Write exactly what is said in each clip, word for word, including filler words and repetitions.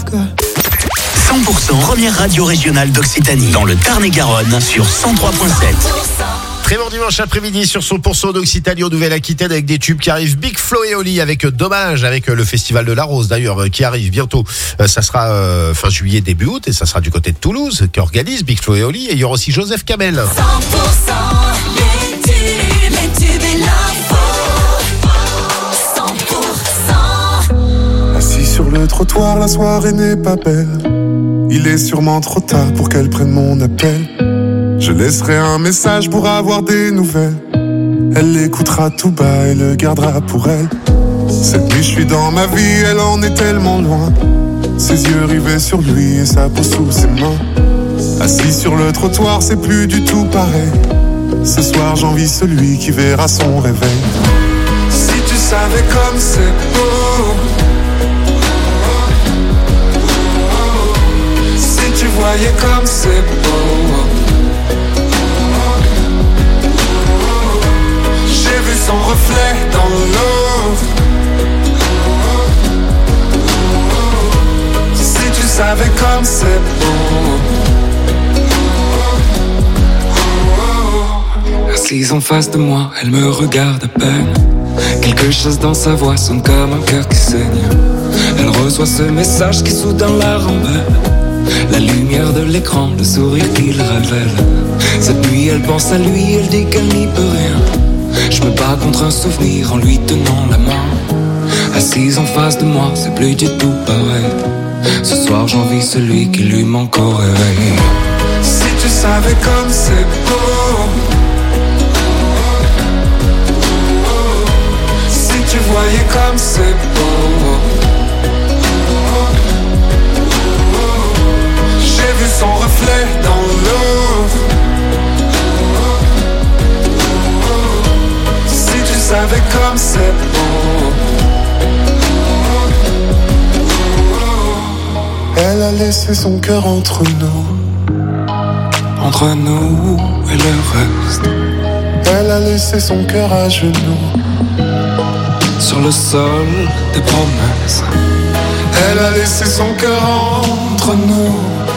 I've got. cent pour cent première radio régionale d'Occitanie dans le Tarn-et-Garonne sur cent trois virgule sept. Très bon dimanche après-midi sur cent pour cent d'Occitanie en Nouvelle-Aquitaine avec des tubes qui arrivent. Big Flo et Oli avec Dommage, avec le Festival de la Rose d'ailleurs qui arrive bientôt. Ça sera euh, fin juillet, début août et ça sera du côté de Toulouse qui organise Big Flo et Oli. Et il y aura aussi Joseph Kamel. cent pour cent les tubes, les tubes et l'info. cent pour cent. Assis sur le trottoir, la soirée n'est pas belle. Il est sûrement trop tard pour qu'elle prenne mon appel. Je laisserai un message pour avoir des nouvelles. Elle l'écoutera tout bas et le gardera pour elle. Cette nuit je suis dans ma vie, elle en est tellement loin. Ses yeux rivés sur lui et sa peau sous ses mains. Assis sur le trottoir, c'est plus du tout pareil. Ce soir j'envie celui qui verra son réveil. Si tu savais comme c'est beau, si tu voyais comme c'est beau. J'ai vu son reflet dans l'eau. Si tu savais comme c'est beau. Assise en face de moi, elle me regarde à peine. Quelque chose dans sa voix sonne comme un cœur qui saigne. Elle reçoit ce message qui soudain la rembelle. La lumière de l'écran, le sourire qu'il révèle. Cette nuit elle pense à lui, elle dit qu'elle n'y peut rien. Je me bats contre un souvenir en lui tenant la main. Assise en face de moi, c'est plus du tout pareil. Ce soir j'envie celui qui lui manque au réveil. Si tu savais comme c'est beau. Si tu voyais comme c'est beau. J'ai vu son reflet dans l'eau. Si tu savais comme c'est beau. Elle a laissé son cœur entre nous. Entre nous et le reste. Elle a laissé son cœur à genoux. Sur le sol des promesses. Elle a laissé son cœur entre nous.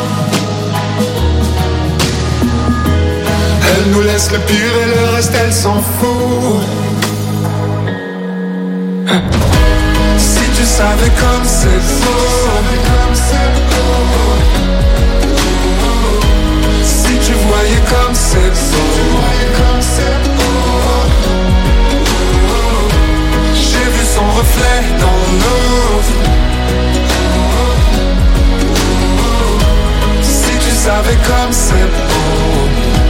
Elle nous laisse le pire et le reste elle s'en fout. Si tu savais comme c'est beau. Si tu voyais comme c'est beau. J'ai vu son reflet dans l'eau. Si tu savais comme c'est beau.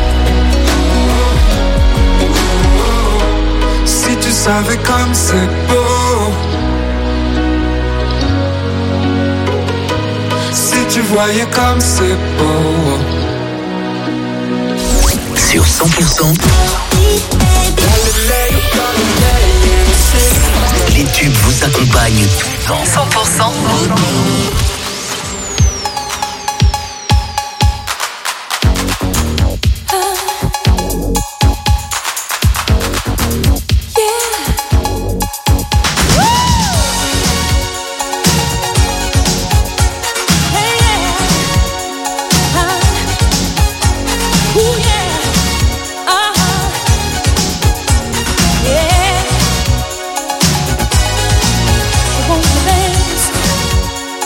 Si tu savais comme c'est beau. Si tu voyais comme c'est beau. Sur cent pour cent, les tubes vous accompagnent tout le temps. cent pour cent Won't you dance?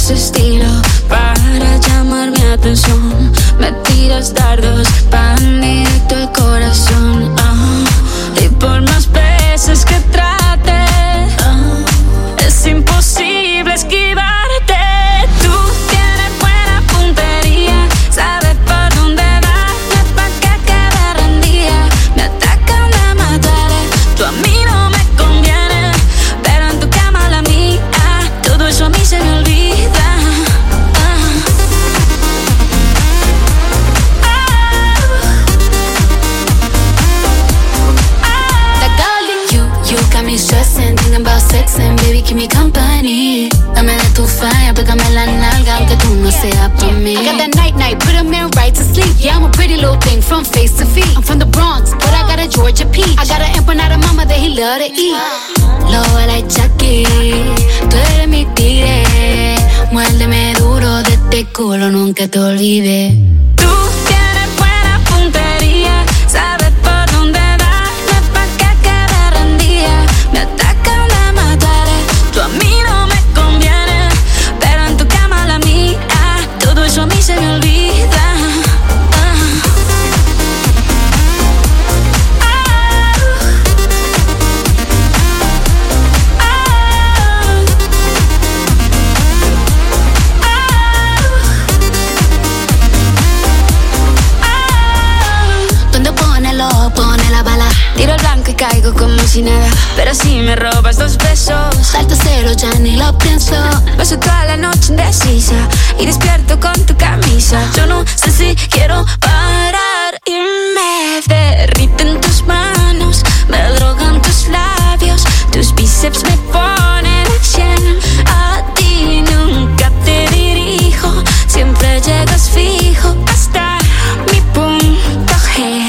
ese estilo para llamar mi atención. Me tiras dardos para directo el corazón. Ah, y por más veces que trate, ah, es imposible esquivarte. Tú tienes buena puntería, sabes por dónde darme pa' que quede rendida. Me atacan de mataré, tú a mí no me conviene, pero en tu cama la mía, todo eso a mí se me olvida. Stressing, thinking about sex and baby, keep me company. Dame de tu falla, pégame la nalga, aunque tú no seas por mí. I got that night night, put a man right to sleep. Yeah, I'm a pretty little thing from face to feet. I'm from the Bronx, but I got a Georgia peach. I got an empanada mama that he love to eat. Low like Chucky, tú eres mi tigre. Muérdeme duro de este culo, nunca te olvides. Tú tienes buena puntería, sabes por dónde darme pa' que quede rendida. Me atacan de mataré, tú a mí no me conviene, pero en tu cama la mía, todo eso a mí se me olvida. Pone la bala, tiro el blanco y caigo como si nada. Pero si me robas dos besos, salto cero, ya ni lo pienso. Paso toda la noche indecisa y despierto con tu camisa. Yo no sé si quiero parar y me derriten tus manos, me drogan tus labios, tus bíceps me ponen a cien. A ti nunca te dirijo, siempre llegas fijo hasta mi punto G.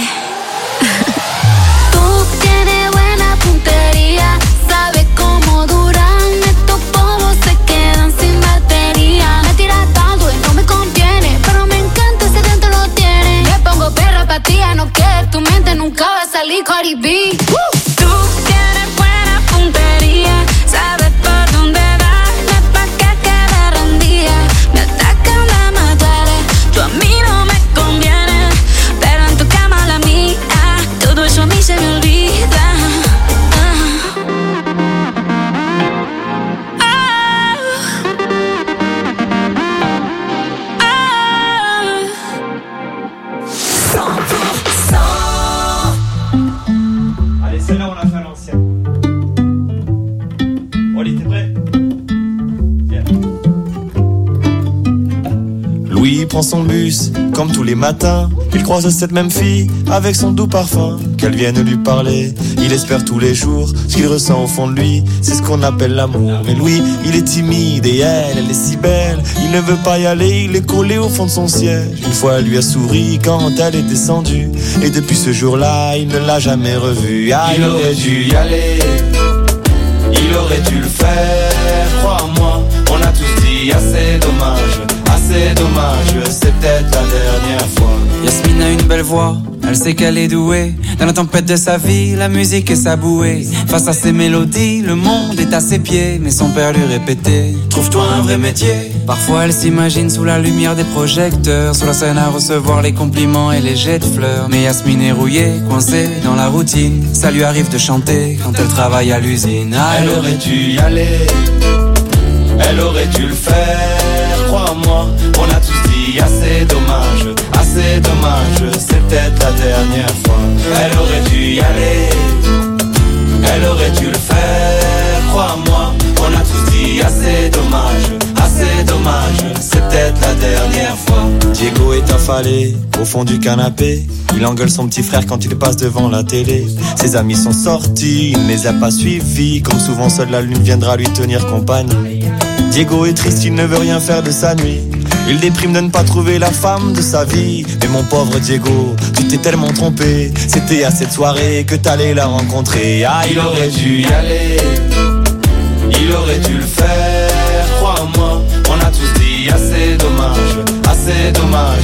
Sabe cómo duran estos polvos, se quedan sin batería. Me tiras tanto y no me conviene, pero me encanta ese dentro lo tiene. Me pongo perra pa' ti, no que tu mente nunca va a salir Cardi B. Uh. Tú tienes buena puntería, sabes por dónde darme pa' que quede rendida. Me atacan de mataré, tú a mí no me conviene, pero en tu cama la mía, todo eso a mí se me olvida. Celle-là, on l'a fait à l'ancienne. Wally, t'es prêt? Yeah. Louis prend son bus, comme tous les matins. Il croise cette même fille, avec son doux parfum. Qu'elle vienne lui parler, il espère tous les jours. Ce qu'il ressent au fond de lui, c'est ce qu'on appelle l'amour. Mais Louis, il est timide et elle, elle est si belle. Il ne veut pas y aller, il est collé au fond de son siège. Une fois, elle lui a souri quand elle est descendue. Et depuis ce jour-là, il ne l'a jamais revue. Ah, il aurait dû y aller, il aurait dû le faire, crois-moi. On a tous dit assez dommage, assez dommage, c'est peut-être la dernière fois. Yasmine a une belle voix, elle sait qu'elle est douée. Dans la tempête de sa vie, la musique est sa bouée. Face à ses mélodies, le monde est à ses pieds. Mais son père lui répétait, trouve-toi un vrai métier. Parfois elle s'imagine sous la lumière des projecteurs, sur la scène à recevoir les compliments et les jets de fleurs. Mais Yasmine est rouillée, coincée dans la routine. Ça lui arrive de chanter quand elle travaille à l'usine. Ah, elle aurait dû y aller, elle aurait dû le faire, crois-moi. On a tous dit assez dommage, assez dommage, c'est peut-être la dernière fois. Elle aurait dû y aller, elle aurait dû le faire, crois-moi. On a tous dit assez dommage, assez dommage, c'est peut-être la dernière fois. Diego est affalé au fond du canapé. Il engueule son petit frère quand il passe devant la télé. Ses amis sont sortis, il ne les a pas suivis. Comme souvent seule la lune viendra lui tenir compagnie. Diego est triste, il ne veut rien faire de sa nuit. Il déprime de ne pas trouver la femme de sa vie. Mais mon pauvre Diego, tu t'es tellement trompé. C'était à cette soirée que t'allais la rencontrer. Ah, il aurait dû y aller, il aurait dû le faire, crois-moi. On a tous dit assez dommage, assez dommage, c'est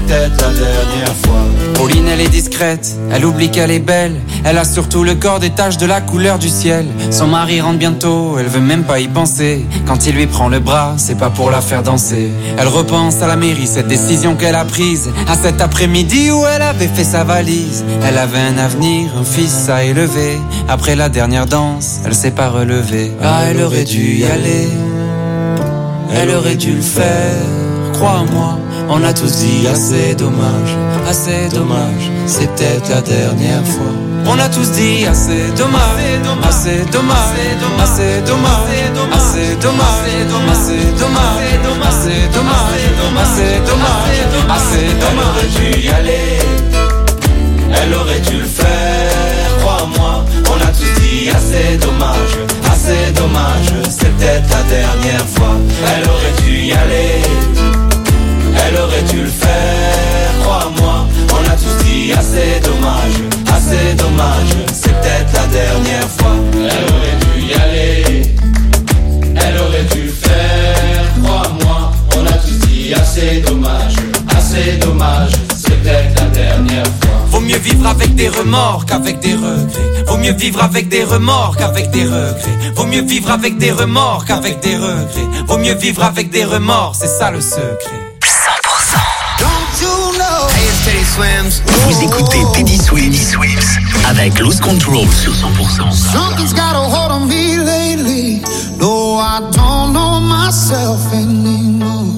peut-être la dernière fois. Pauline, elle est discrète, elle oublie qu'elle est belle. Elle a surtout le corps des taches de la couleur du ciel. Son mari rentre bientôt, elle veut même pas y penser. Quand il lui prend le bras, c'est pas pour la faire danser. Elle repense à la mairie, cette décision qu'elle a prise, à cet après-midi où elle avait fait sa valise. Elle avait un avenir, un fils à élever. Après la dernière danse, elle s'est pas relevée. Ah, elle aurait dû y aller, elle aurait dû le faire. Crois-moi, on a tous dit assez dommage, assez dommage, c'est peut-être la dernière fois. On a tous dit assez dommage, assez dommage, assez dommage, assez dommage, assez dommage, assez dommage, assez dommage, assez dommage. Elle aurait dû y aller, elle aurait dû le faire. Crois-moi, on a tous dit assez dommage, assez dommage, c'est peut-être la dernière fois. Elle aurait dû y aller, elle aurait dû le faire. Crois-moi, on a tous dit assez dommage, assez dommage, c'est peut-être la dernière fois. Elle aurait dû y aller, elle aurait dû le faire. Crois-moi, on a tous dit assez dommage, assez dommage, c'est peut-être la dernière fois. Vaut mieux vivre avec des remords qu'avec des regrets. Vaut mieux vivre avec des remords qu'avec des regrets. Vaut mieux vivre avec des remords qu'avec des regrets. Vaut mieux vivre avec des remords, c'est ça le secret. Vous écoutez Teddy Swims avec Lose Control sur cent pour cent. Something's got a hold on me lately. No, I don't know myself anymore.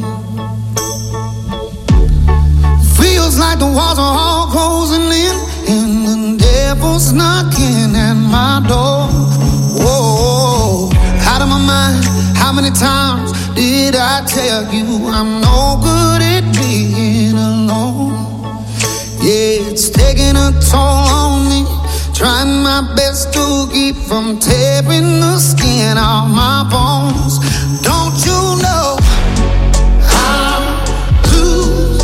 Feels like the walls are all closing in, and the devil's knocking at my door. Whoa, out of my mind. How many times did I tell you I'm no good at being alone? Yeah, it's taking a toll on me. Trying my best to keep from tearing the skin off my bones. Don't you know I lose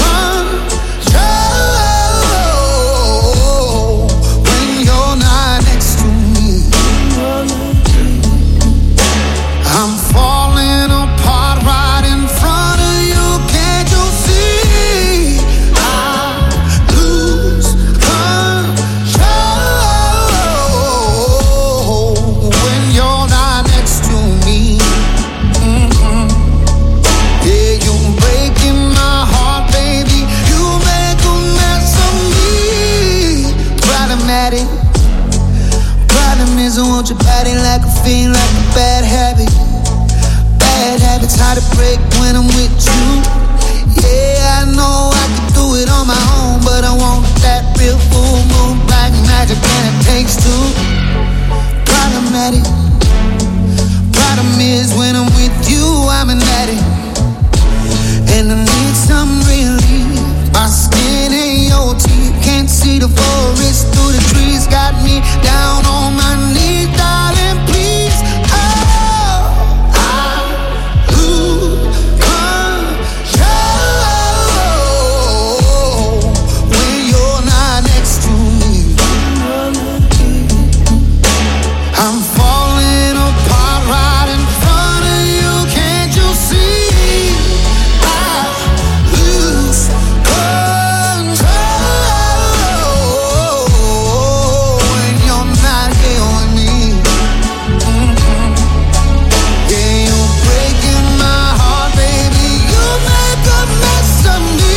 control when you're not next to me? I'm falling apart right in front of you. Can't you see? I lose control when you're not next to me. Mm-mm. Yeah, you're breaking my heart, baby. You make a mess of me. Problematic. Problem is I want your body like a fiend, like a bad habit. Bad habits hard to break when I'm with you. Yeah, I know I can do it on my own, but I want that real full moon black magic, and it takes two. Problematic. Problem is when I'm with you, I'm an addict, and I need some relief. My skin ain't your teeth, can't see the forest through the trees. Got me down on my knees, darling, please. Oh, I lose control when you're not next to me. I'm falling apart right in front of you. Can't you see? I lose control when you're not here with me. Mm-mm. Yeah, you're breaking my heart, baby. You make a mess of me.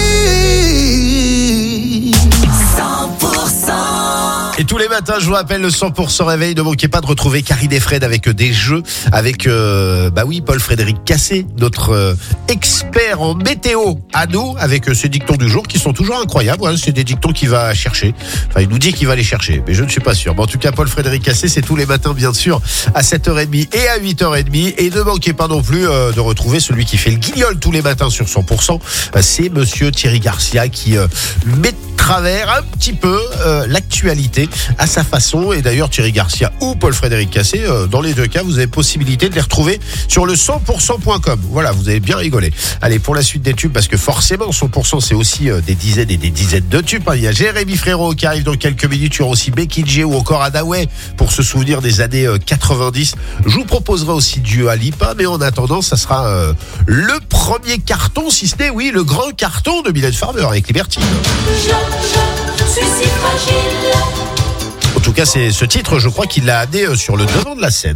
cent pour cent. Et tous les matins, je vous rappelle, le cent pour cent réveil. Ne manquez pas de retrouver Carrie Desfred avec euh, des jeux, avec, euh, bah oui, Paul-Frédéric Cassé, notre euh, expert en météo à nous, avec euh, ses dictons du jour qui sont toujours incroyables. Ouais, c'est des dictons qu'il va chercher. Enfin, il nous dit qu'il va les chercher, mais je ne suis pas sûr. Mais en tout cas, Paul-Frédéric Cassé, c'est tous les matins, bien sûr, à sept heures trente et à huit heures trente. Et ne manquez pas non plus euh, de retrouver celui qui fait le guignol tous les matins sur cent pour cent. Euh, c'est monsieur Thierry Garcia qui euh, met de travers un petit peu euh, l'actualité à sa façon. Et d'ailleurs, Thierry Garcia ou Paul-Frédéric Cassé, euh, dans les deux cas, vous avez possibilité de les retrouver sur le cent pour cent point com. Voilà, vous avez bien rigolé. Allez, pour la suite des tubes, parce que forcément, cent pour cent, c'est aussi euh, des dizaines et des dizaines de tubes. Il y a Jérémy Frérot qui arrive dans quelques minutes. Il y aura aussi Becky G ou encore Adaway pour se souvenir des années euh, quatre-vingt-dix. Je vous proposerai aussi du Alipa, mais en attendant, ça sera euh, le premier carton, si ce n'est, oui, le grand carton de Mylène Farmer avec Libertine. Je, je suis si fragile. En tout cas, c'est ce titre, je crois qu'il l'a amené euh, sur le devant de la scène.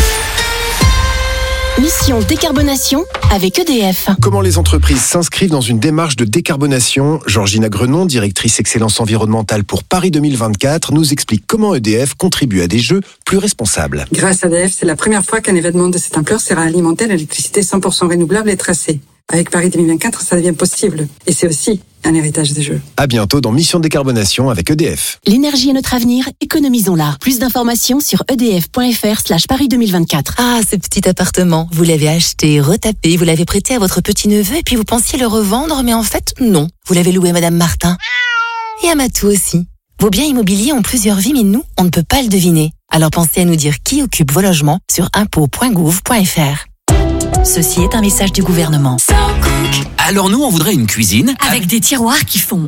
Mission décarbonation avec E D F. Comment les entreprises s'inscrivent dans une démarche de décarbonation? Georgina Grenon, directrice excellence environnementale pour Paris deux mille vingt-quatre, nous explique comment E D F contribue à des jeux plus responsables. Grâce à E D F, c'est la première fois qu'un événement de cette ampleur sera alimenté à l'électricité cent pour cent renouvelable et tracée. Avec Paris deux mille vingt-quatre, ça devient possible. Et c'est aussi un héritage des jeux. À bientôt dans Mission décarbonation avec E D F. L'énergie est notre avenir, économisons-la. Plus d'informations sur edf.fr slash Paris deux mille vingt-quatre. Ah, ce petit appartement, vous l'avez acheté, retapé, vous l'avez prêté à votre petit-neveu et puis vous pensiez le revendre, mais en fait, non. Vous l'avez loué à Madame Martin. Et à Matou aussi. Vos biens immobiliers ont plusieurs vies, mais nous, on ne peut pas le deviner. Alors pensez à nous dire qui occupe vos logements sur impôts point gouv point fr. Ceci est un message du gouvernement. Alors nous, on voudrait une cuisine Avec des tiroirs qui font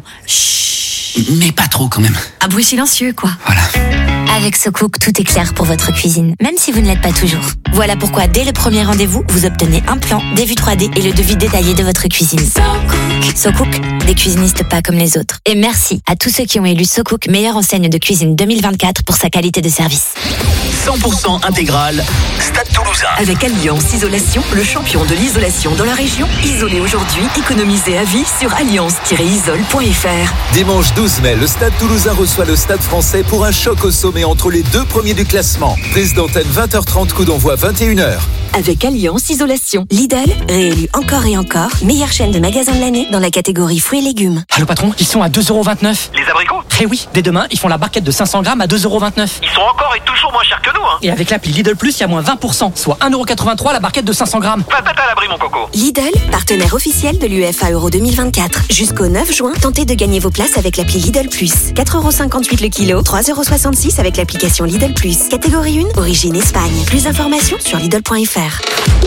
chut. mais pas trop quand même. Un bruit silencieux, quoi. Voilà. Avec SoCook, tout est clair pour votre cuisine, même si vous ne l'êtes pas toujours. Voilà pourquoi, dès le premier rendez-vous, vous obtenez un plan, des vues trois D et le devis détaillé de votre cuisine. SoCook. SoCook, des cuisinistes pas comme les autres. Et merci à tous ceux qui ont élu SoCook meilleure enseigne de cuisine deux mille vingt-quatre pour sa qualité de service. cent pour cent intégral, Stade Toulousain. Avec Alliance Isolation, le champion de l'isolation dans la région. Isolé aujourd'hui, économisez à vie sur alliance tiret isole point fr. Dimanche douze mai, le Stade Toulousain reçoit le Stade Français pour un choc au sommet entre les deux premiers du classement. Prise d'antenne vingt heures trente, coup d'envoi vingt et une heures. Avec Alliance Isolation. Lidl, réélu encore et encore, meilleure chaîne de magasins de l'année dans la catégorie fruits et légumes. Allô patron, ils sont à deux euros vingt-neuf. Les abricots? Eh oui, dès demain, ils font la barquette de cinq cents grammes à deux euros vingt-neuf. Ils sont encore et toujours moins chers que nous, hein. Et avec l'appli Lidl Plus, il y a moins vingt pour cent, soit un euro quatre-vingt-trois la barquette de cinq cents grammes. Pas à l'abri, mon coco. Lidl, partenaire officiel de l'UEFA Euro deux mille vingt-quatre. Jusqu'au neuf juin, tentez de gagner vos places avec l'appli Lidl Plus. quatre euros cinquante-huit le kilo, trois euros soixante-six avec l'application Lidl Plus. Catégorie un, origine Espagne. Plus d'informations sur lidl point fr.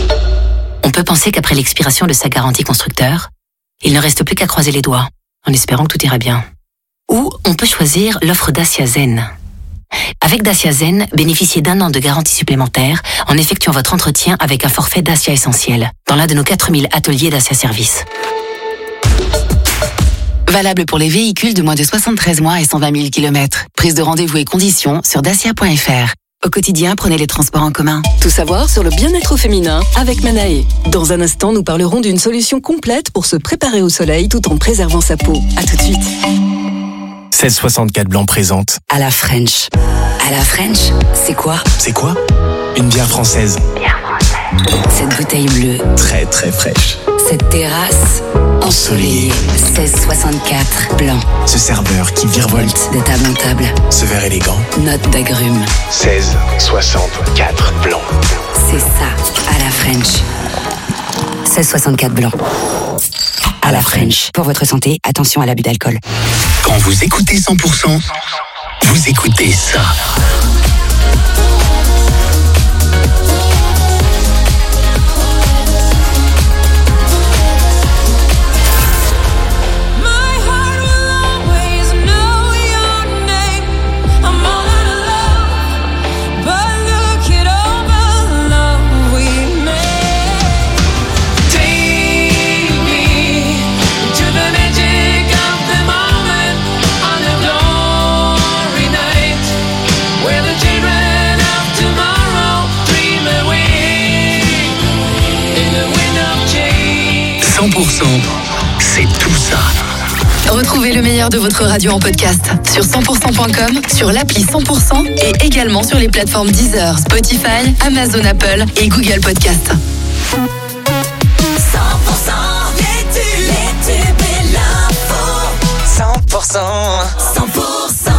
On peut penser qu'après l'expiration de sa garantie constructeur, il ne reste plus qu'à croiser les doigts, en espérant que tout ira bien. Ou on peut choisir l'offre Dacia Zen. Avec Dacia Zen, bénéficiez d'un an de garantie supplémentaire en effectuant votre entretien avec un forfait Dacia Essentiel dans l'un de nos quatre mille ateliers Dacia Service. Valable pour les véhicules de moins de soixante-treize mois et cent vingt mille kilomètres. Prise de rendez-vous et conditions sur dacia point fr. Au quotidien, prenez les transports en commun. Tout savoir sur le bien-être féminin avec Manae. Dans un instant, nous parlerons d'une solution complète pour se préparer au soleil tout en préservant sa peau. À tout de suite. seize soixante-quatre Blanc présente. À la French. À la French, c'est quoi? C'est quoi? Une bière française. Bière française. Cette bouteille bleue. Très très fraîche. Cette terrasse ensoleillée. seize soixante-quatre Blanc. Ce serveur qui virevolte de table en table. Ce verre élégant. Note d'agrumes. seize soixante-quatre Blanc. C'est ça, à la French. seize soixante-quatre Blanc. À la French. Pour votre santé, attention à l'abus d'alcool. Quand vous écoutez cent pour cent, vous écoutez ça. cent pour cent, c'est tout ça. Retrouvez le meilleur de votre radio en podcast sur cent pour cent point com, sur l'appli cent pour cent et également sur les plateformes Deezer, Spotify, Amazon Apple et Google Podcast. cent pour cent, les tubes, les tubes et l'info. cent pour cent. cent pour cent.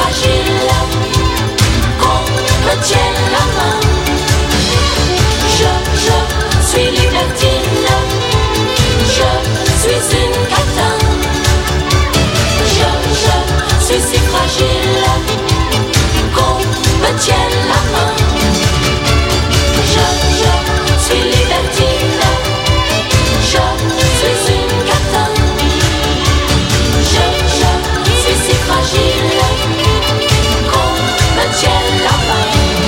fragile qu'on me tienne la main. Je, je suis libertine, je suis une catin. Je, je suis si fragile qu'on me tienne la main. Je, je suis libertine, je suis une catin. Je, je suis si fragile qu'on me tienne la main.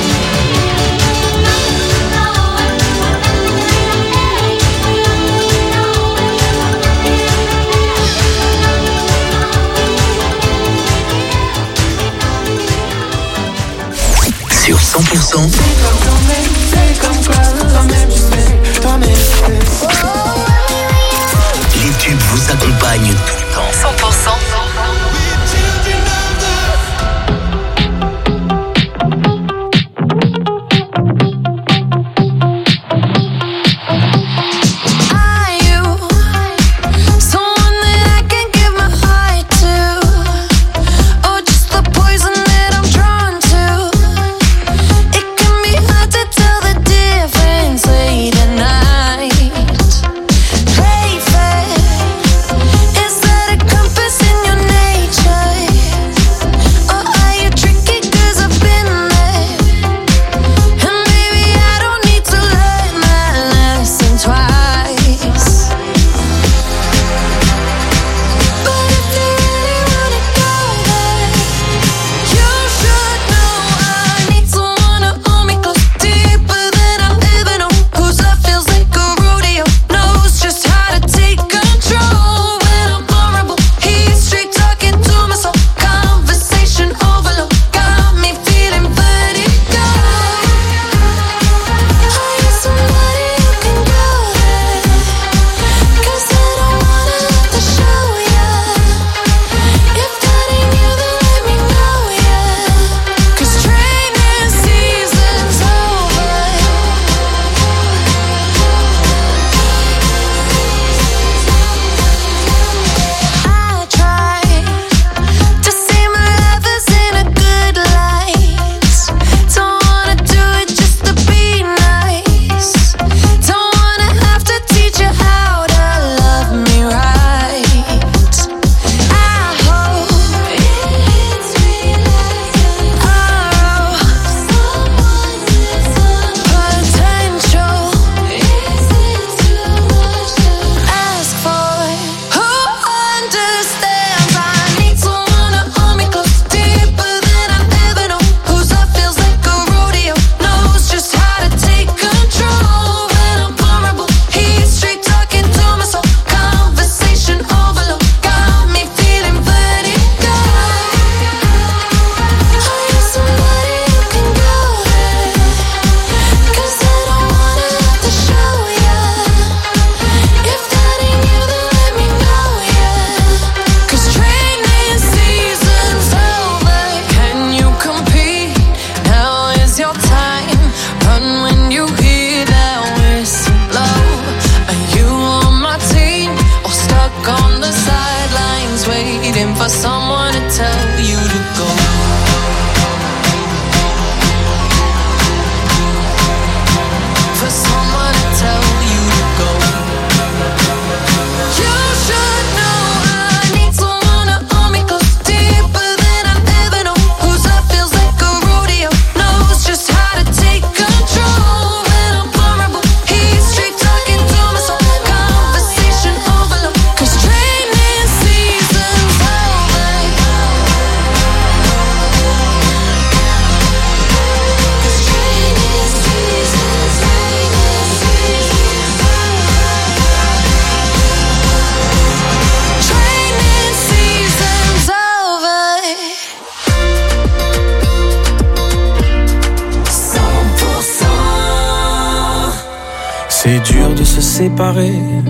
Sur cent pour cent. Les tubes vous accompagnent tout le temps. cent pour cent. C'est dur de se séparer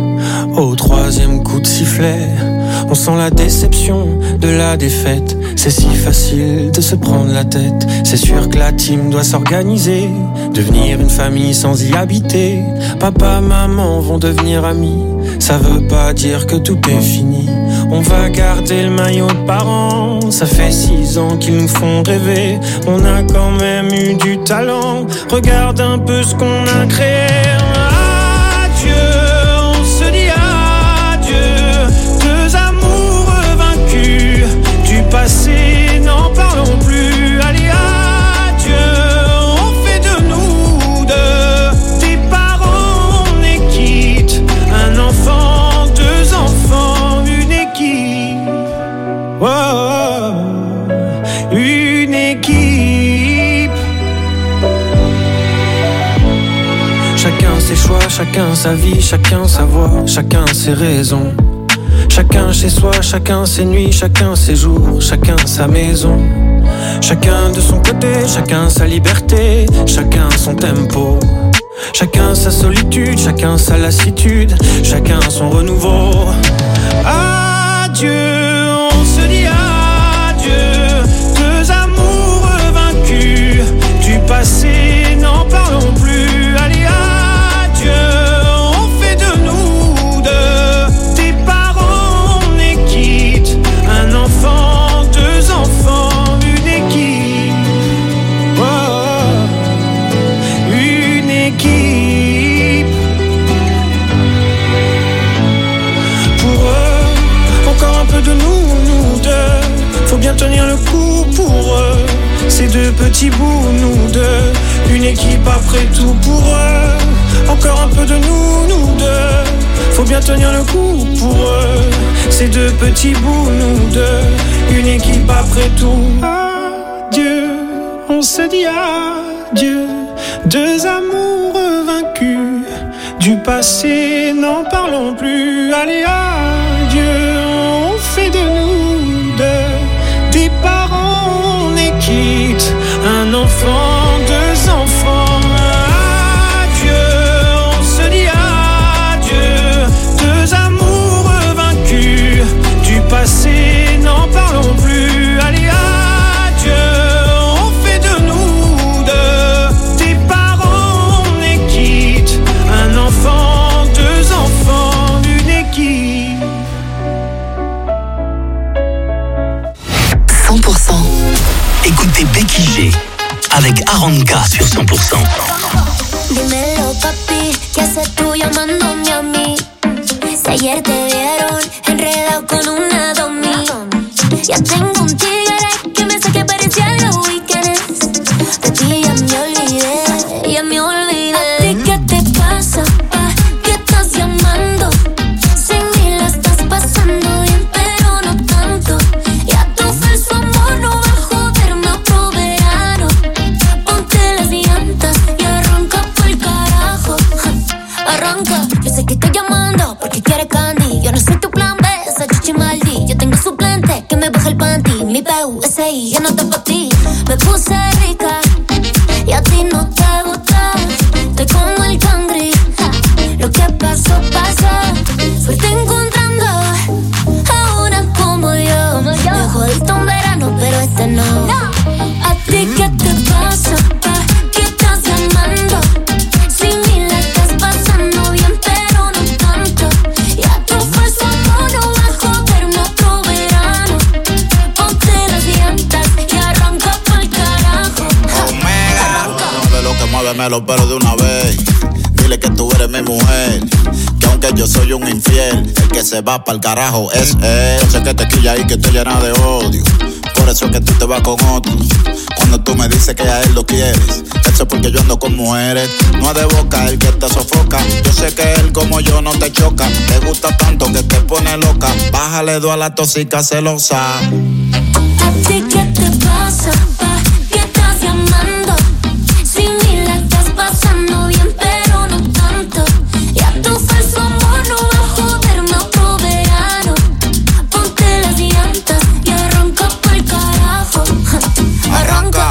au troisième coup de sifflet. On sent la déception de la défaite. C'est si facile de se prendre la tête. C'est sûr que la team doit s'organiser, devenir une famille sans y habiter. Papa, maman vont devenir amis. Ça veut pas dire que tout est fini. On va garder le maillot de parents. Ça fait six ans qu'ils nous font rêver. On a quand même eu du talent. Regarde un peu ce qu'on a créé. Adieu, on se dit adieu. Deux amours vaincus. Du passé, n'en parlons plus. Allez, adieu, on fait de nous deux des parents, on est quitte. Un enfant, deux enfants, une équipe. Oh, oh, oh, une équipe. Chacun ses choix, chacun sa vie, chacun sa voix, chacun ses raisons. Chacun chez soi, chacun ses nuits, chacun ses jours, chacun sa maison. Chacun de son côté, chacun sa liberté, chacun son tempo. Chacun sa solitude, chacun sa lassitude, chacun son renouveau. Adieu, on se dit adieu. Deux amours vaincus. Du passé, n'en parlons plus. Allez, adieu, on fait de nous deux des parents, on est quitte. Un enfant, deux enfants, une équipe. Oh, oh, une équipe. Pour eux, encore un peu de nous, nous deux. Faut bien tenir le coup pour eux. Ces deux petits bouts, nous deux. Une équipe après tout pour eux. Encore un peu de nous, nous deux. Faut bien tenir le coup pour eux. Ces deux petits bouts, nous deux. Une équipe après tout. Adieu, on se dit adieu. Deux amours vaincus. Du passé, n'en parlons plus. Allez, adieu, on fait de nous deux des parents, on est quitte. Un enfant, deux enfants. Adieu, on se dit adieu. Deux amours vaincus. Du passé, n'en parlons plus. Allez, adieu, on fait de nous deux des parents, on est quitte. Un enfant, deux enfants, une équipe. cent pour cent. Écoutez Becky G avec Aranka sur cent pour cent. Dímelo, papi, ¿qué haces tú llamándome a mí? Si ayer te vieron enredado con una domi. Ya tengo un tigre que me saque parecía los weekends. De ti ya me olvidé, ya me olvidé. ¿A ti qué te pasa, pa? ¿Qué estás llamando? Sin mí la estás pasando bien, pero no tanto. Ya tu falso amor no va a joderme otro verano. Ponte las llantas y arranca pa'l carajo. Arranca, yo sé que estoy llamando porque quieres candy. Yo no soy tu plan B, esa chichi maldi. Yo tengo suplente que me baja el panty. Mi P U S I, yo no te pa' ti. Me puse rica y a ti no te gusta. Estoy como el cangri, ja. Lo que pasó, pasó. Suerte encontrando a una como yo. Me jodiste un verano, pero este no. ¿A ti qué te pasa, pa? ¿Qué estás llamando? Sin mí la estás pasando bien, pero no tanto. Ya tu falso amor no va a joderme otro verano. Ponte las llantas y arranca pa'l carajo. No de lo que muéveme los pelos de una vez. Dile que tú eres mi mujer. Que aunque yo soy un infiel, el que se va pa'l carajo es él. Yo sé que te quilla y que te llena de odio. Por eso es que tú te vas con otro. Cuando tú me dices que a él lo quieres, eso es porque yo ando con mujeres. No es de boca el que te sofoca. Yo sé que él como yo no te choca. Te gusta tanto que te pone loca. Bájale dos a la tóxica celosa. ¿A ti qué te pasa, pa? ¿Qué estás llamando? Sin mí la estás pasando bien, pero no tanto. Ya tu falso amor no va a joderme otro verano. Ponte las llantas y arranca pa'l carajo. Arranca.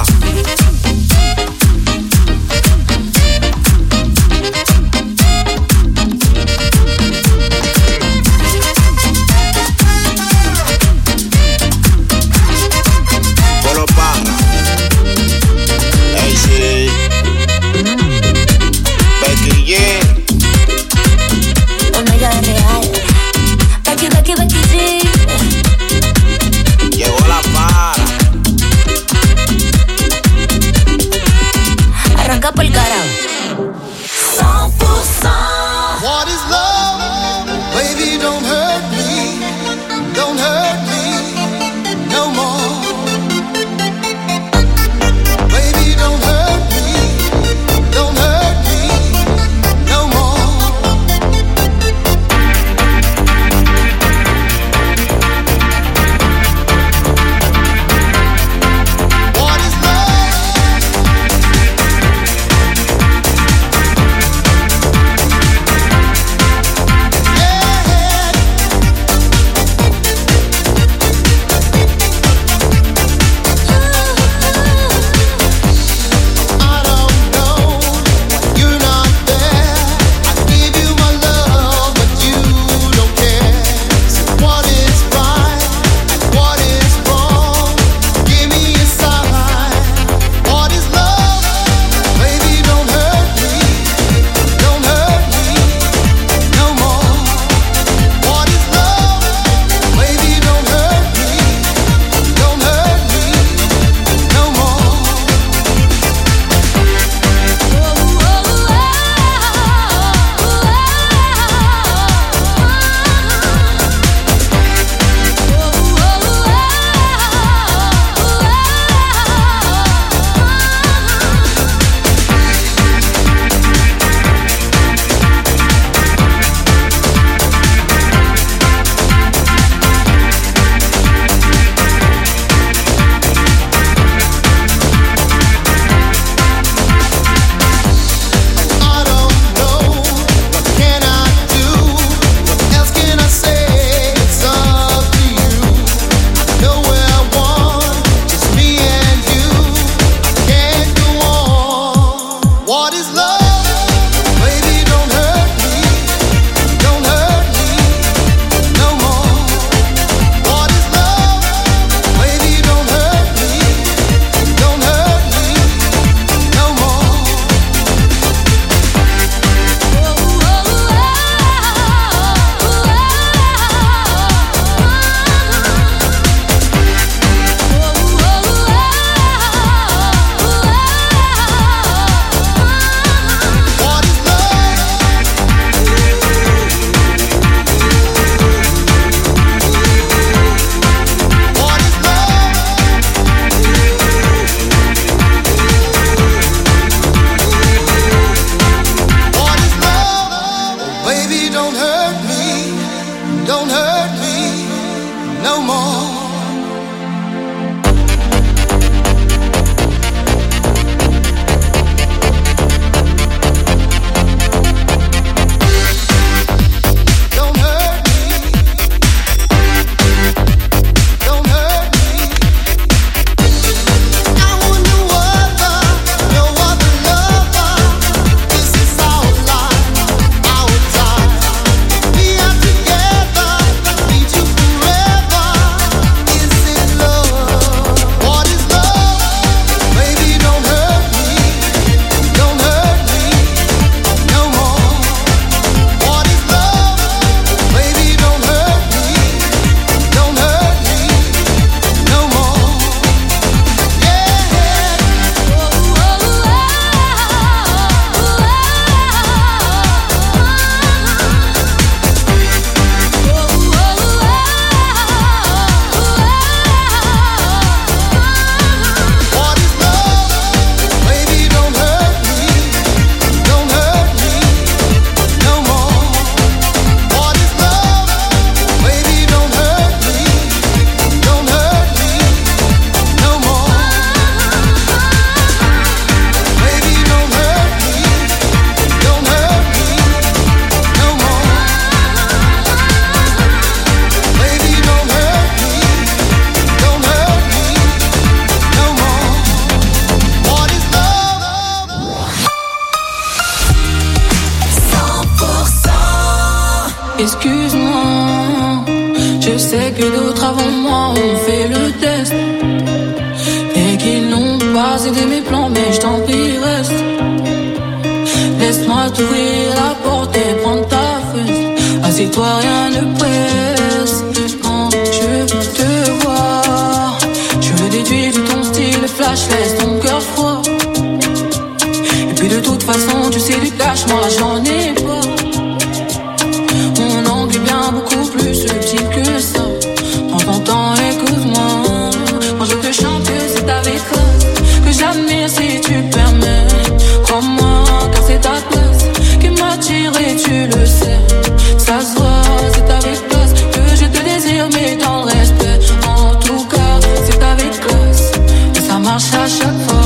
excuse-moi. Je sais que d'autres avant moi ont fait le test et qu'ils n'ont pas aidé mes plans, mais je t'en prie reste. Laisse-moi t'ouvrir la porte et prendre ta fesse. Assieds-toi, rien ne presse. Quand je te vois, je le déduis de ton style flash, laisse ton cœur froid. Et puis de toute façon, tu sais du cash, moi j'en ai pas. Mon angle est bien beaucoup plus subtil que ça. Prends ton temps, écoute-moi. Moi je te chante que c'est avec classe, que j'admire si tu permets. Crois-moi, car c'est ta place qui m'attire et tu le sais. Ça se voit, c'est avec classe que je te désire, mais dans le respect. En tout cas, c'est avec classe et ça marche à chaque fois.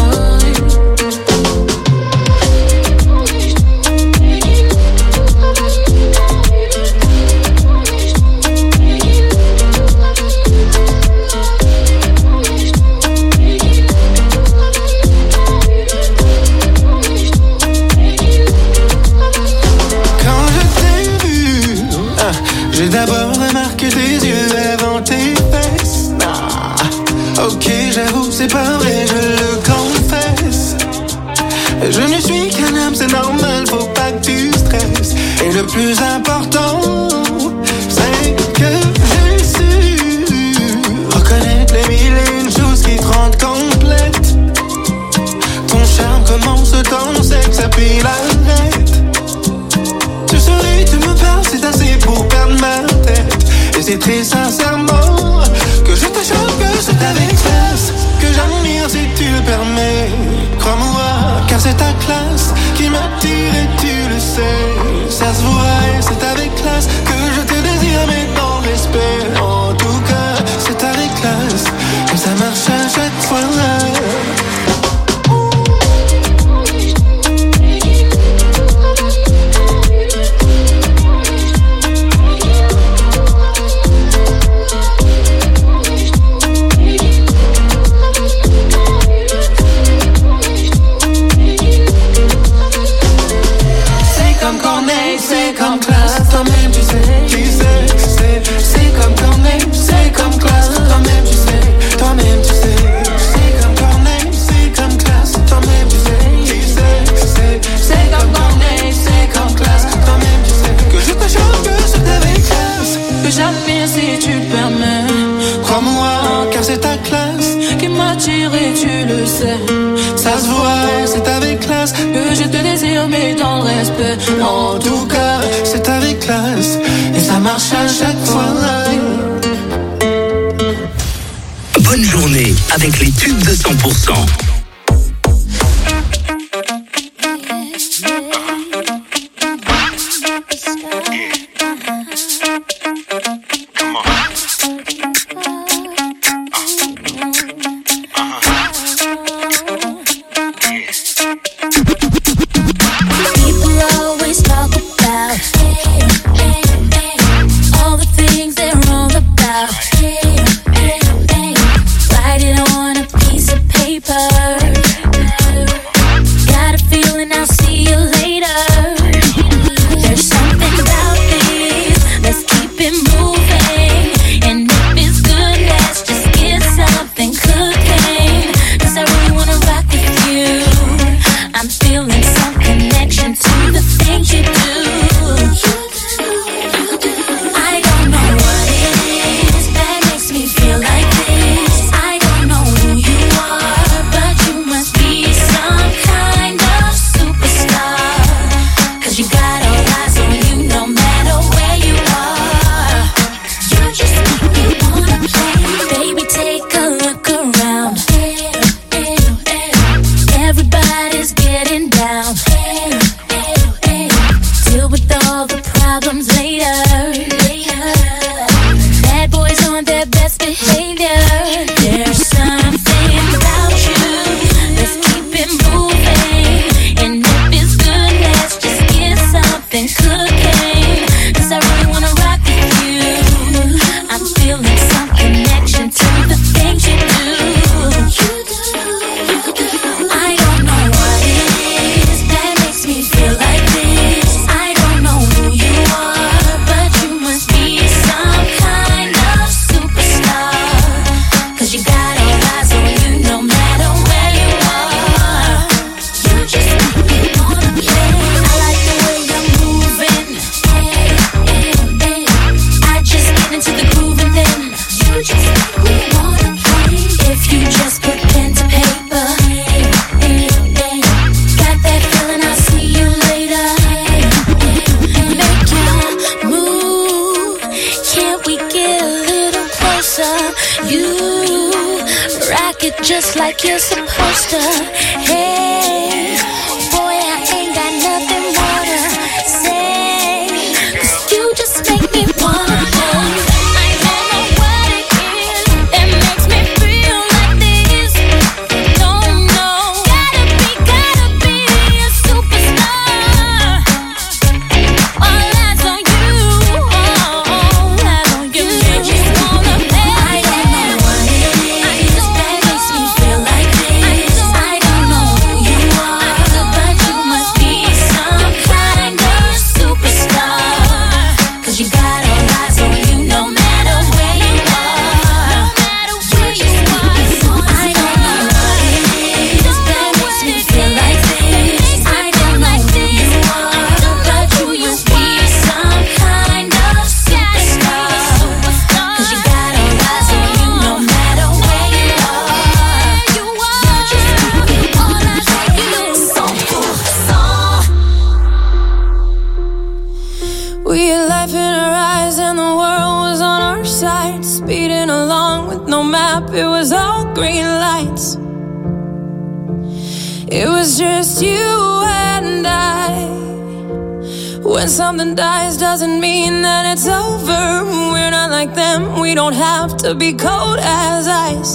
J'ai d'abord remarqué tes yeux avant tes fesses. Ah, ok, j'avoue, c'est pas vrai, je le confesse. Je ne suis qu'un homme, c'est normal, faut pas que tu stresses. Et le plus important, c'est que j'ai su reconnaître les mille et une choses qui te rendent complète. Ton charme commence dans ton sexe, puis l'arrête. Tu souris, tu me parles, c'est assez pour perdre ma tête. Et c'est très sincèrement que je te chante que c'est avec classe, que j'admire si tu le permets. Crois-moi, car c'est ta classe qui m'attire et tu le sais. Ça se voit et c'est avec classe que je te désire, mais dans le respect. En tout cas, c'est avec classe que ça marche à chaque fois. C'est comme classe, toi-même tu sais, tu sais, tu sais. C'est comme Corneille, c'est comme classe, toi-même tu sais, toi-même tu sais. C'est comme Corneille, c'est comme classe, toi-même tu sais, tu sais, tu sais. C'est comme Corneille, c'est comme classe, toi-même tu sais. Que je te chante que c'est avec classe, que j'admire si tu le permets. Crois-moi, car c'est ta classe qui m'attire et tu le sais. Ça se voit, c'est avec classe que je te désire, mais dans le respect. En tout cas, c'est avec classe et ça marche à chaque fois. Bonne journée avec les tubes de cent pour cent. Write it on a piece of paper. just like you're supposed to. Hey, boy, I ain't got nothing more to say, 'cause you just make me wanna hold you. I don't know what it is that makes me feel like this. Don't know. Gotta be, gotta be a superstar. All eyes on you, all eyes on you. You just wanna pay. I don't know what it is that makes me feel like this. I don't know who you are, but you must be some kind of superstar. 'Cause you got all eyes on you no matter where you are. You just want some. I don't know what it is that makes me feel like this. I don't know who you are, but you must be some kind of superstar. 'Cause you got all eyes on you no matter where you are. You just all eyes on you. cent pour cent. We had life in our eyes and the world was on our side. Speeding along with no map, it was all green lights. It was just you and I. When something dies doesn't mean that it's over. We're not like them, we don't have to be cold as ice.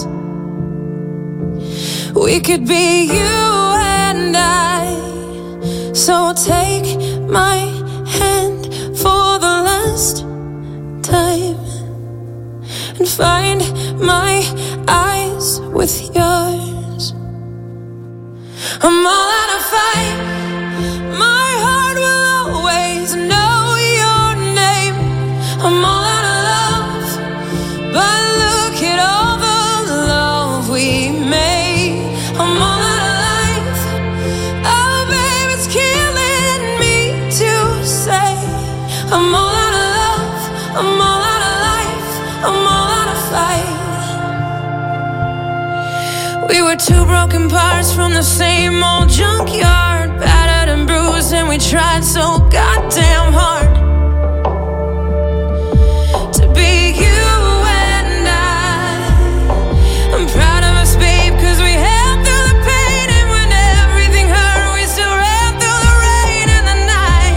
We could be you and I. So take my hand for the last time and find my eyes with yours. I'm all out of fight. My heart will always know your name. I'm all out of love, but look at all the love we made. I'm all out of life. Oh, babe, it's killing me to say. I'm all out of love. I'm all out of life. I'm all out of fight. We were two broken parts from the same old junkyard, battered and bruised, and we tried so goddamn hard to be you and I. I'm proud of us, babe, 'cause we held through the pain, and when everything hurt, we still ran through the rain and the night.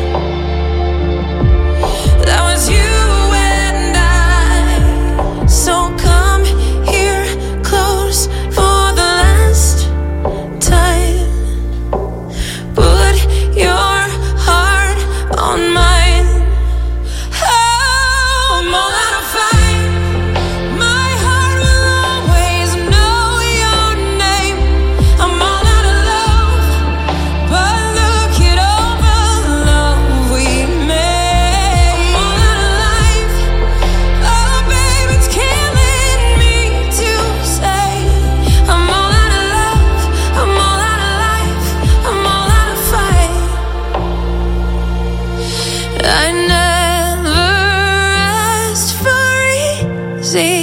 That was you and I. So come here close for the last time. Put your heart on mine. Oh, I'm all out of fight. My heart will always know your name. I'm all out of love, but look at all the love we made. I'm all out of life. Oh, babe, it's killing me to say. I'm all out of love. I'm all out of life. I'm all out of fight. I never asked for easy,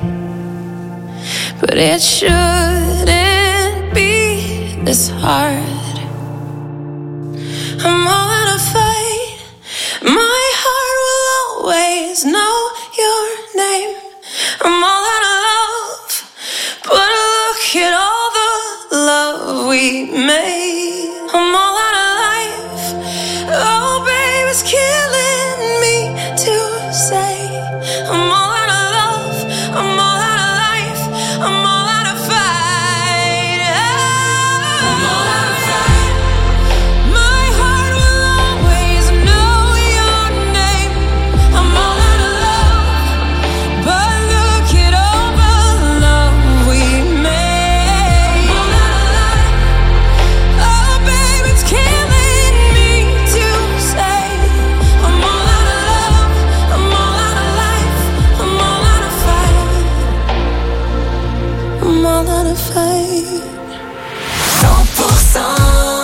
but it shouldn't be this hard. I'm all out of fight. My heart will always know your name. I'm all out of love, but look at all the love we made. I'm all out of life. Oh, babe, it's killing me to say. I'm all out of love. I'm all out of life. I'm all out of fight. I'm all out of fight. My heart will always know your name. I'm all out of love, but look at all the love we made. I'm all out of life. Oh, babe, it's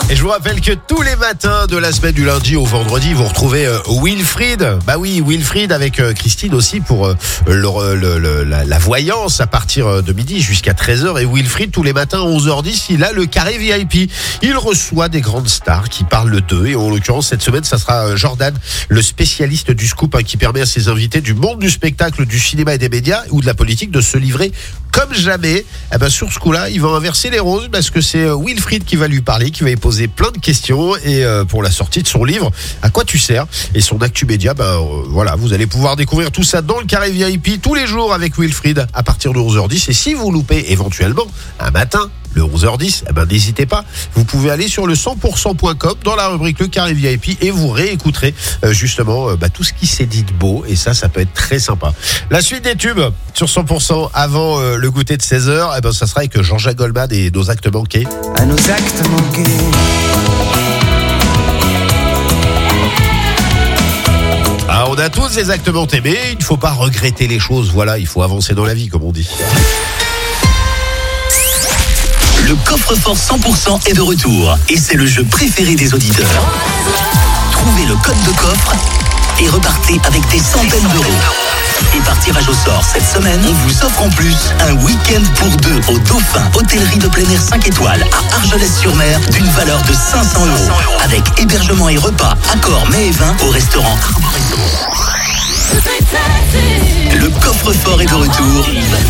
Et je vous rappelle que tous les matins de la semaine du lundi au vendredi, vous retrouvez euh, Wilfried. Bah oui, Wilfried avec euh, Christine aussi pour euh, le, le, le, la, la voyance à partir de midi jusqu'à treize heures. Et Wilfried, tous les matins à onze heures dix, il a le carré V I P. Il reçoit des grandes stars qui parlent d'eux. Et en l'occurrence, cette semaine, ça sera Jordan, le spécialiste du scoop, hein, qui permet à ses invités du monde du spectacle, du cinéma et des médias ou de la politique de se livrer comme jamais. Eh ben, sur ce coup-là, il va inverser les roses parce que c'est Wilfried qui va lui parler, qui va lui poser plein de questions et euh, pour la sortie de son livre À quoi tu sers et son actu média, ben euh, voilà, vous allez pouvoir découvrir tout ça dans le carré V I P tous les jours avec Wilfried à partir de onze heures dix. Et si vous loupez éventuellement un matin le onze heures dix, eh ben n'hésitez pas, vous pouvez aller sur le cent pour cent point com dans la rubrique le carré V I P et vous réécouterez euh, justement euh, bah, tout ce qui s'est dit de beau, et ça ça peut être très sympa. La suite des tubes sur cent pour cent avant euh, le goûter de seize heures, eh ben ça sera avec Jean-Jacques Goldman et Nos actes manqués. À nos actes manqués. Ah, on a tous des actes manqués, mais il ne faut pas regretter les choses, voilà, il faut avancer dans la vie comme on dit. Le coffre-fort cent pour cent est de retour et c'est le jeu préféré des auditeurs. Trouvez le code de coffre et repartez avec des centaines d'euros. Et par tirage au sort cette semaine, on vous offre en plus un week-end pour deux au Dauphin, hôtellerie de plein air cinq étoiles à Argelès-sur-Mer d'une valeur de cinq cents euros. Avec hébergement et repas, accord mets et vin au restaurant Le coffre-fort est de retour.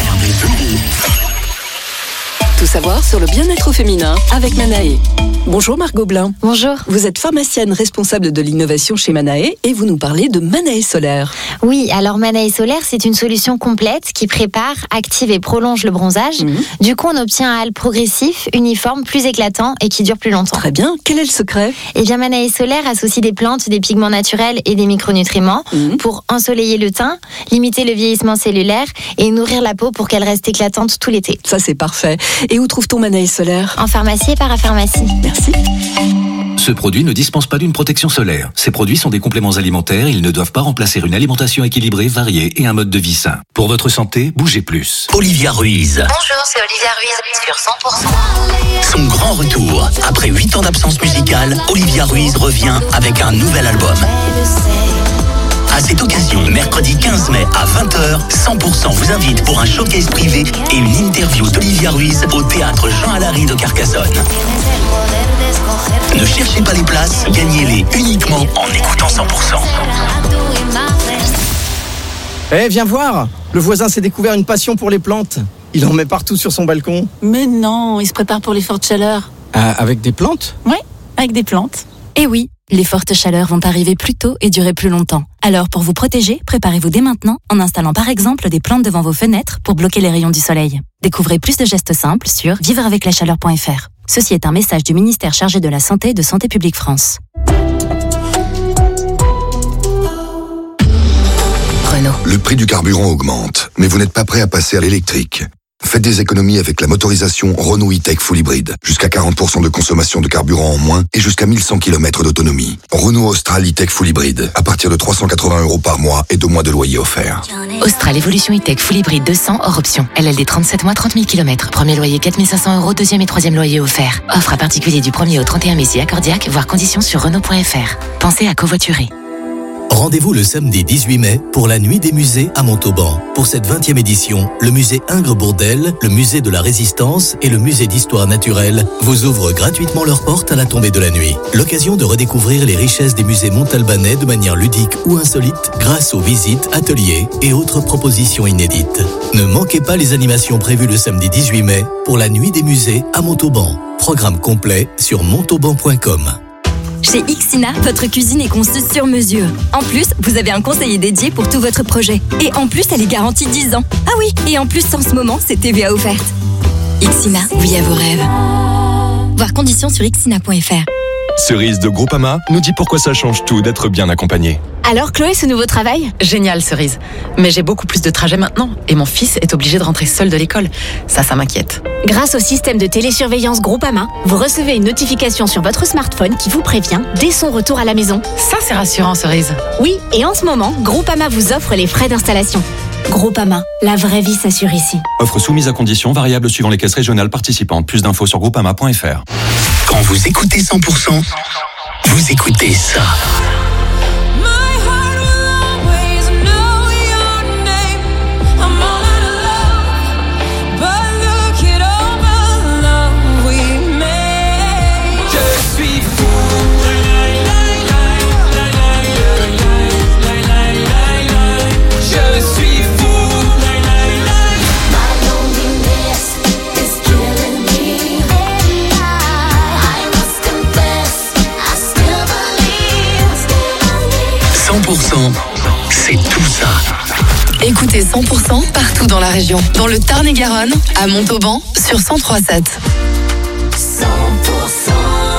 Tout savoir sur le bien-être au féminin avec Manae. Bonjour Margot Blin. Bonjour. Vous êtes pharmacienne responsable de l'innovation chez Manae et vous nous parlez de Manae Solaire. Oui, alors Manae Solaire, c'est une solution complète qui prépare, active et prolonge le bronzage. Mmh. Du coup, on obtient un hâle progressif, uniforme, plus éclatant et qui dure plus longtemps. Très bien. Quel est le secret ? Eh bien, Manae Solaire associe des plantes, des pigments naturels et des micronutriments mmh. pour ensoleiller le teint, limiter le vieillissement cellulaire et nourrir la peau pour qu'elle reste éclatante tout l'été. Ça, c'est parfait. Et où trouve-t-on Manae Solaire ? En pharmacie et parapharmacie. Merci. Ce produit ne dispense pas d'une protection solaire. Ces produits sont des compléments alimentaires, ils ne doivent pas remplacer une alimentation équilibrée, variée et un mode de vie sain. Pour votre santé, bougez plus. Olivia Ruiz. Bonjour, c'est Olivia Ruiz sur cent pour cent. Son grand retour. Après huit ans d'absence musicale, Olivia Ruiz revient avec un nouvel album. À cette occasion, mercredi quinze mai à vingt heures, cent pour cent vous invite pour un showcase privé et une interview d'Olivia Ruiz au théâtre Jean Alary de Carcassonne. Ne cherchez pas les places, gagnez-les uniquement en écoutant cent pour cent. Eh, hey, viens voir. Le voisin s'est découvert une passion pour les plantes. Il en met partout sur son balcon. Mais non, il se prépare pour les fortes chaleurs. Ah, avec des plantes ? Oui, avec des plantes. Et oui, les fortes chaleurs vont arriver plus tôt et durer plus longtemps. Alors pour vous protéger, préparez-vous dès maintenant en installant par exemple des plantes devant vos fenêtres pour bloquer les rayons du soleil. Découvrez plus de gestes simples sur vivre avec la chaleur point f r. Ceci est un message du ministère chargé de la Santé et de Santé publique France. Renault. Le prix du carburant augmente, mais vous n'êtes pas prêt à passer à l'électrique. Faites des économies avec la motorisation Renault E-Tech Full Hybrid. Jusqu'à quarante pour cent de consommation de carburant en moins et jusqu'à mille cent kilomètres d'autonomie. Renault Austral E-Tech Full Hybrid. À partir de trois cent quatre-vingts euros par mois et deux mois de loyer offert. Austral Evolution E-Tech Full Hybrid deux cents hors option. L L D trente-sept mois, trente mille kilomètres. Premier loyer quatre mille cinq cents euros, deuxième et troisième loyer offert. Offre à particulier du premier au trente et un mai si accordiaque, voire conditions sur Renault point f r. Pensez à covoiturer. Rendez-vous le samedi dix-huit mai pour la Nuit des musées à Montauban. Pour cette vingtième édition, le musée Ingres-Bourdelle, le musée de la Résistance et le musée d'histoire naturelle vous ouvrent gratuitement leurs portes à la tombée de la nuit. L'occasion de redécouvrir les richesses des musées montalbanais de manière ludique ou insolite grâce aux visites, ateliers et autres propositions inédites. Ne manquez pas les animations prévues le samedi dix-huit mai pour la Nuit des musées à Montauban. Programme complet sur montauban point com. Chez Ixina, votre cuisine est conçue sur mesure. En plus, vous avez un conseiller dédié pour tout votre projet. Et en plus, elle est garantie dix ans. Ah oui, et en plus, en ce moment, c'est T V A offerte. Ixina, oui à vos rêves. Voir conditions sur ixina point f r. Cerise de Groupama nous dit pourquoi ça change tout d'être bien accompagné. Alors Chloé, ce nouveau travail ? Génial, Cerise. Mais j'ai beaucoup plus de trajets maintenant et mon fils est obligé de rentrer seul de l'école. Ça, ça m'inquiète. Grâce au système de télésurveillance Groupama, vous recevez une notification sur votre smartphone qui vous prévient dès son retour à la maison. Ça, c'est rassurant, Cerise. Oui, et en ce moment, Groupama vous offre les frais d'installation. Groupama, la vraie vie s'assure ici. Offre soumise à conditions variables suivant les caisses régionales participantes. Plus d'infos sur groupama point f r. Quand vous écoutez cent pour cent, vous écoutez ça. cent pour cent, c'est tout ça. Écoutez cent pour cent partout dans la région. Dans le Tarn-et-Garonne, à Montauban, sur cent trois virgule sept. cent pour cent.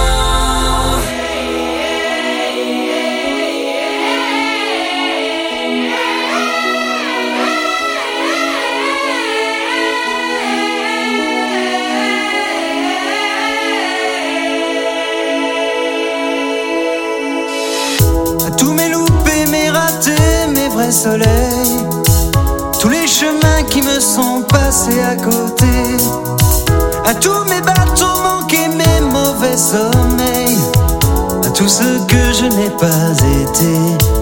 Tous mes loupés, mes ratés, mes vrais soleils, tous les chemins qui me sont passés à côté, à tous mes bateaux manqués, mes mauvais sommeils, à tout ce que je n'ai pas été,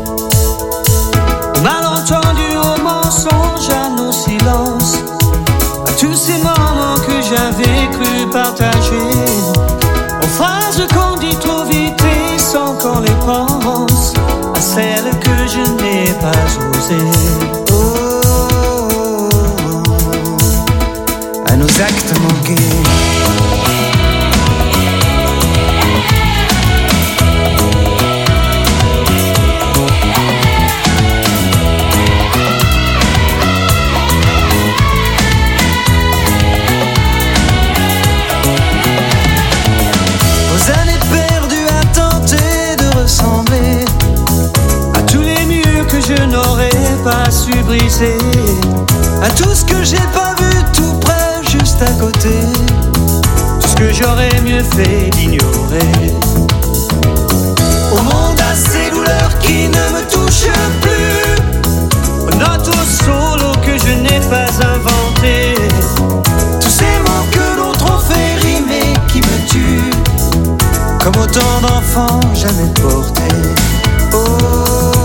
au malentendu, au mensonge, à nos silences, à tous ces moments que j'avais cru partager, aux phrases qu'on dit trop vite et sans qu'on les pense, à celles que je n'ai pas osées. Oh, oh, oh, à nos actes manqués. Je n'aurais pas su briser à tout ce que j'ai pas vu tout près, juste à côté, tout ce que j'aurais mieux fait d'ignorer. Au monde à ces douleurs qui ne me touchent plus, aux notes au solo que je n'ai pas inventé, tous ces mots que d'autres ont fait rimer qui me tuent, comme autant d'enfants jamais portés. Oh,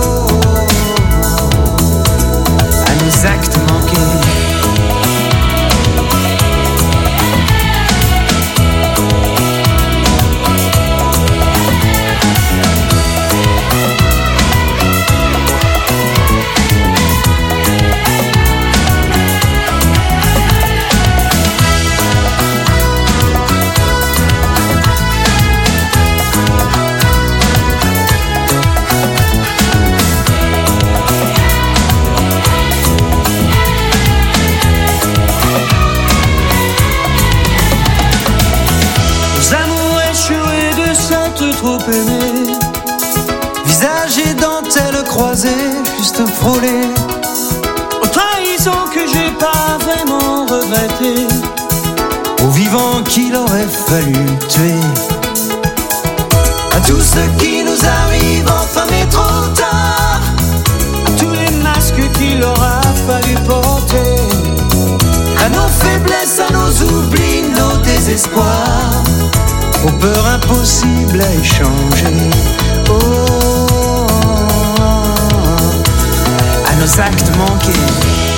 actes manqués. Trop aimé, visage et dentelle croisée, juste frôlé, aux trahisons que j'ai pas vraiment regrettées, aux vivants qu'il aurait fallu tuer, à tout ce qui nous arrive enfin mais trop tard, à tous les masques qu'il aura fallu porter, à nos faiblesses, à nos oublis, nos désespoirs, aux peurs impossibles à échanger. Oh, oh, oh, à nos actes manqués.